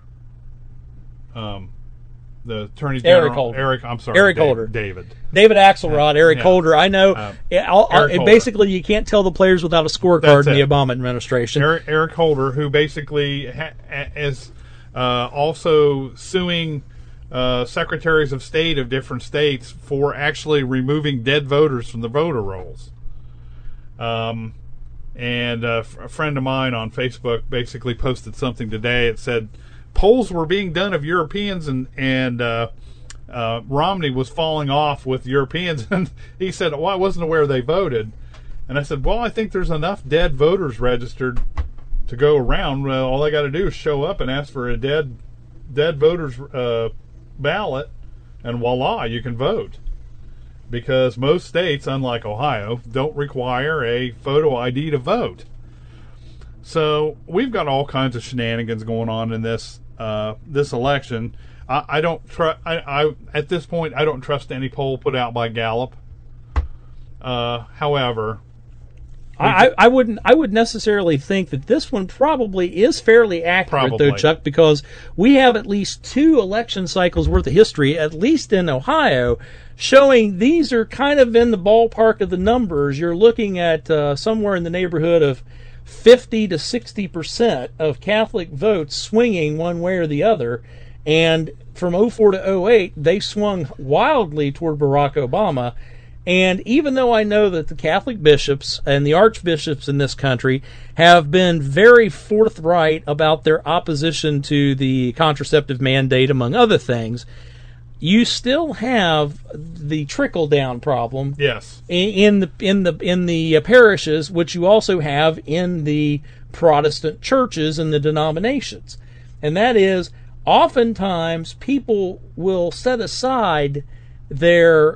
um, the Attorney General. Eric Holder. Eric, I'm sorry. Eric Dave, Holder. David. David Axelrod, Eric yeah. Holder. I know. Uh, I'll, I'll, Eric basically, you can't tell the players without a scorecard in the it. Obama administration. Eric, Eric Holder, who basically ha- is uh, also suing uh, secretaries of state of different states for actually removing dead voters from the voter rolls. Um. And uh, a friend of mine on Facebook basically posted something today. It said polls were being done of Europeans, and and uh, uh, Romney was falling off with Europeans. And he said, "Well, I wasn't aware they voted." And I said, "Well, I think there's enough dead voters registered to go around. Well, all they got to do is show up and ask for a dead dead voters uh, ballot, and voila, you can vote." Because most states, unlike Ohio, don't require a photo I D to vote. So we've got all kinds of shenanigans going on in this uh, this election. I, I don't trust. I, I at this point I don't trust any poll put out by Gallup. Uh, however, I, I wouldn't. I would necessarily think that this one probably is fairly accurate, probably. though, Chuck, because we have at least two election cycles worth of history, at least in Ohio, showing these are kind of in the ballpark of the numbers. You're looking at uh, somewhere in the neighborhood of fifty to sixty percent of Catholic votes swinging one way or the other, and from oh four to oh eight, they swung wildly toward Barack Obama. And even though I know that the Catholic bishops and the archbishops in this country have been very forthright about their opposition to the contraceptive mandate, among other things, you still have the trickle-down problem. Yes. In the in the in the parishes, which you also have in the Protestant churches and the denominations, and that is oftentimes people will set aside their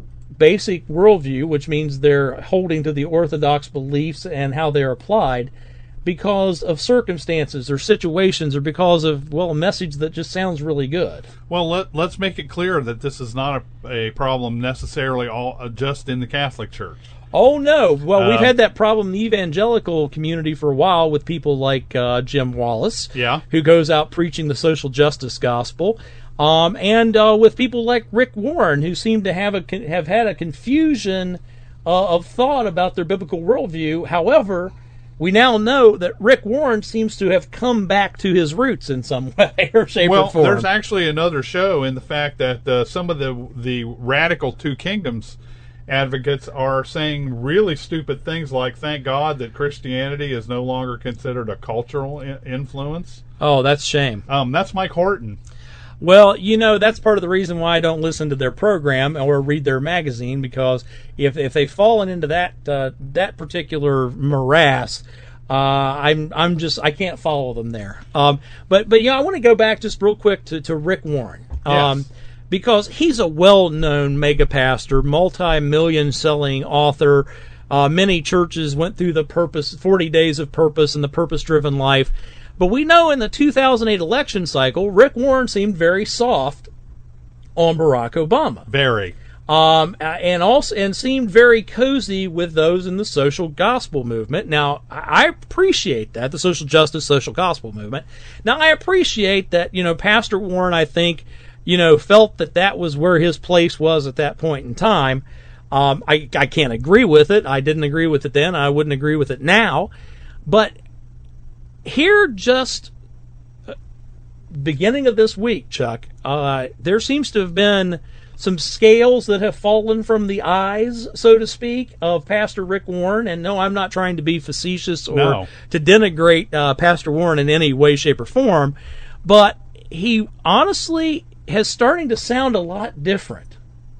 basic worldview, which means they're holding to the orthodox beliefs and how they're applied, because of circumstances or situations or because of, well, a message that just sounds really good. Well, let, let's make it clear that this is not a, a problem necessarily all uh, just in the Catholic Church. Oh, no. Well, uh, we've had that problem in the evangelical community for a while with people like uh, Jim Wallace, yeah. who goes out preaching the social justice gospel. Um, and uh, with people like Rick Warren, who seem to have a have had a confusion uh, of thought about their biblical worldview. However, we now know that Rick Warren seems to have come back to his roots in some way or shape well, or form. Well, there's actually another show in the fact that uh, some of the the radical Two Kingdoms advocates are saying really stupid things like, "Thank God that Christianity is no longer considered a cultural I- influence." Oh, that's a shame. Um, that's Mike Horton. Well, you know, that's part of the reason why I don't listen to their program or read their magazine, because if if they've fallen into that uh, that particular morass, uh, I'm I'm just I can't follow them there. Um, but but yeah, I want to go back just real quick to, to Rick Warren, um, yes. because he's a well-known mega pastor, multi-million selling author. Uh, many churches went through the purpose forty days of purpose and the purpose-driven life. But we know in the two thousand eight election cycle, Rick Warren seemed very soft on Barack Obama. Very. Um, and also, and seemed very cozy with those in the social gospel movement. Now, I appreciate that, the social justice, social gospel movement. Now, I appreciate that, you know, Pastor Warren, I think, you know, felt that that was where his place was at that point in time. Um, I, I can't agree with it. I didn't agree with it then. I wouldn't agree with it now. But here, just uh, beginning of this week, Chuck, uh, there seems to have been some scales that have fallen from the eyes, so to speak, of Pastor Rick Warren. And no, I'm not trying to be facetious or no. to denigrate uh, Pastor Warren in any way, shape, or form, but he honestly has starting to sound a lot different.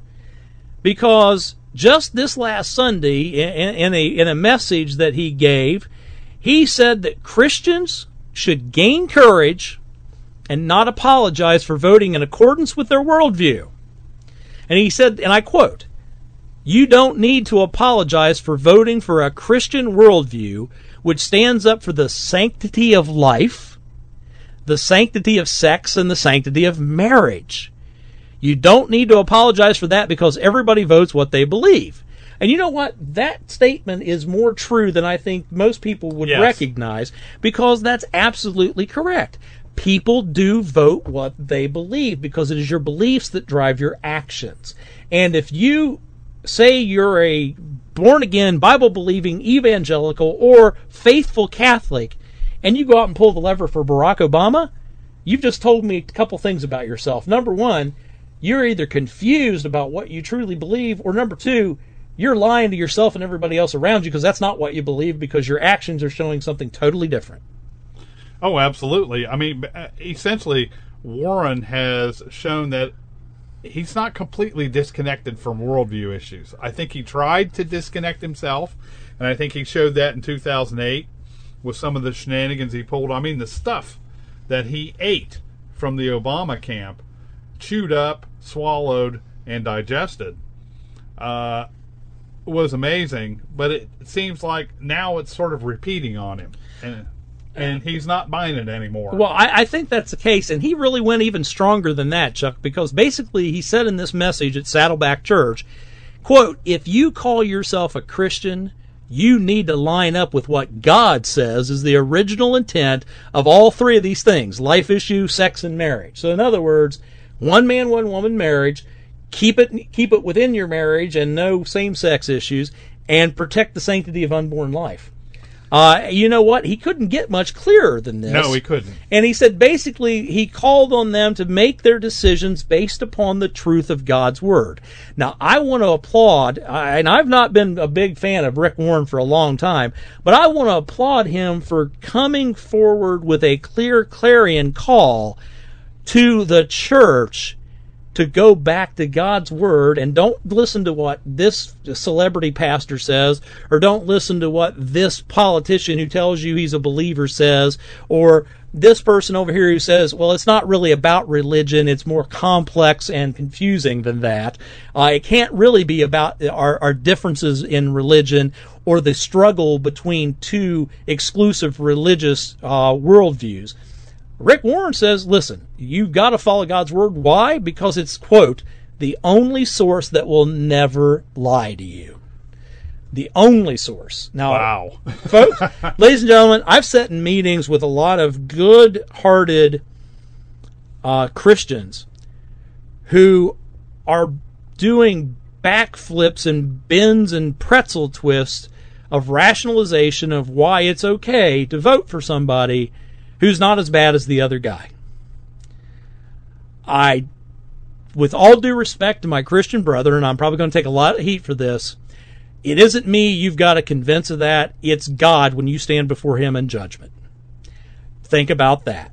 Because just this last Sunday, in, in a in a message that he gave, he said that Christians should gain courage and not apologize for voting in accordance with their worldview. And he said, and I quote, "You don't need to apologize for voting for a Christian worldview which stands up for the sanctity of life, the sanctity of sex, and the sanctity of marriage. You don't need to apologize for that because everybody votes what they believe." And you know what? That statement is more true than I think most people would yes. recognize, because that's absolutely correct. People do vote what they believe because it is your beliefs that drive your actions. And if you say you're a born-again, Bible-believing evangelical or faithful Catholic, and you go out and pull the lever for Barack Obama, you've just told me a couple things about yourself. Number one, you're either confused about what you truly believe, or number two, you're lying to yourself and everybody else around you because that's not what you believe, because your actions are showing something totally different. Oh, absolutely. I mean, essentially, Warren has shown that he's not completely disconnected from worldview issues. I think he tried to disconnect himself, and I think he showed that in two thousand eight with some of the shenanigans he pulled. I mean, the stuff that he ate from the Obama camp, chewed up, swallowed, and digested, uh, was amazing. But it seems like now it's sort of repeating on him. And And he's not buying it anymore. Well, I, I think that's the case, and he really went even stronger than that, Chuck, because basically he said in this message at Saddleback Church, quote, "If you call yourself a Christian, you need to line up with what God says is the original intent of all three of these things: life issue, sex, and marriage." So in other words, one man, one woman marriage, keep it keep it within your marriage and no same-sex issues, and protect the sanctity of unborn life. Uh, you know what? He couldn't get much clearer than this. No, he couldn't. And he said basically he called on them to make their decisions based upon the truth of God's Word. Now, I want to applaud, and I've not been a big fan of Rick Warren for a long time, but I want to applaud him for coming forward with a clear clarion call to the church to go back to God's Word, and don't listen to what this celebrity pastor says, or don't listen to what this politician who tells you he's a believer says, or this person over here who says, well, it's not really about religion, it's more complex and confusing than that. Uh, it can't really be about our, our differences in religion or the struggle between two exclusive religious uh, worldviews. Rick Warren says, listen, you've got to follow God's Word. Why? Because it's, quote, the only source that will never lie to you. The only source. Now, wow. Folks, ladies and gentlemen, I've sat in meetings with a lot of good-hearted uh, Christians who are doing backflips and bends and pretzel twists of rationalization of why it's okay to vote for somebody who's not as bad as the other guy. I, with all due respect to my Christian brother, and I'm probably going to take a lot of heat for this, it isn't me you've got to convince of that. It's God when you stand before Him in judgment. Think about that.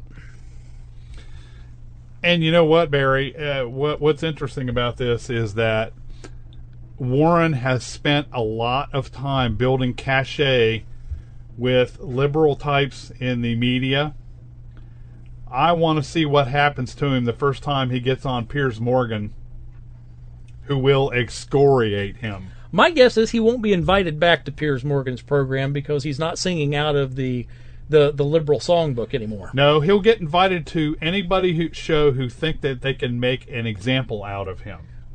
And you know what, Barry? Uh, what, what's interesting about this is that Warren has spent a lot of time building cachet with liberal types in the media. I want to see what happens to him the first time he gets on Piers Morgan, who will excoriate him. My guess is he won't be invited back to Piers Morgan's program because he's not singing out of the the, the liberal songbook anymore. No, he'll get invited to anybody who show who think that they can make an example out of him.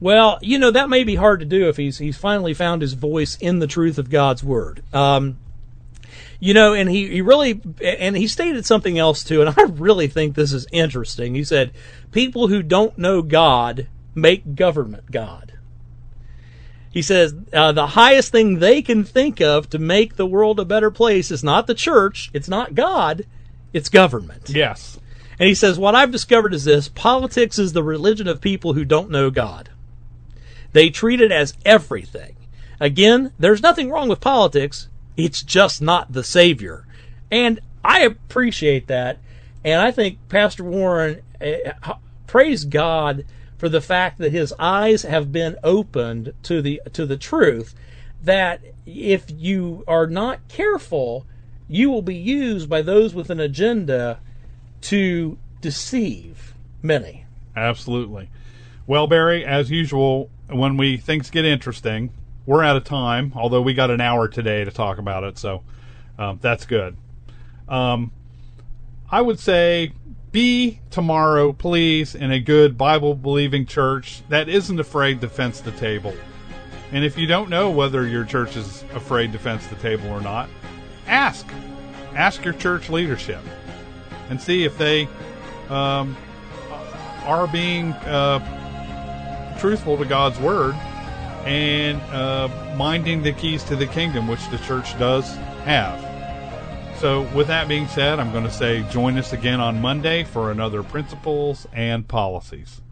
Well, you know, that may be hard to do if he's he's finally found his voice in the truth of God's Word. Um, you know, and he, he really, and he stated something else too, and I really think this is interesting. He said, people who don't know God make government God. He says, uh, the highest thing they can think of to make the world a better place is not the church, it's not God, it's government. Yes. And he says, what I've discovered is this: politics is the religion of people who don't know God. They treat it as everything. Again, there's nothing wrong with politics. It's just not the Savior. And I appreciate that. And I think Pastor Warren, uh, praise God for the fact that his eyes have been opened to the to the truth, that if you are not careful, you will be used by those with an agenda to deceive many. Absolutely. Well, Barry, as usual, when we things get interesting, we're out of time, although we got an hour today to talk about it, so um, that's good. Um, I would say be tomorrow, please, in a good Bible-believing church that isn't afraid to fence the table. And if you don't know whether your church is afraid to fence the table or not, ask. Ask your church leadership and see if they um, are being uh, truthful to God's Word and uh, minding the keys to the kingdom, which the church does have. So with that being said, I'm going to say join us again on Monday for another Principles and Policies.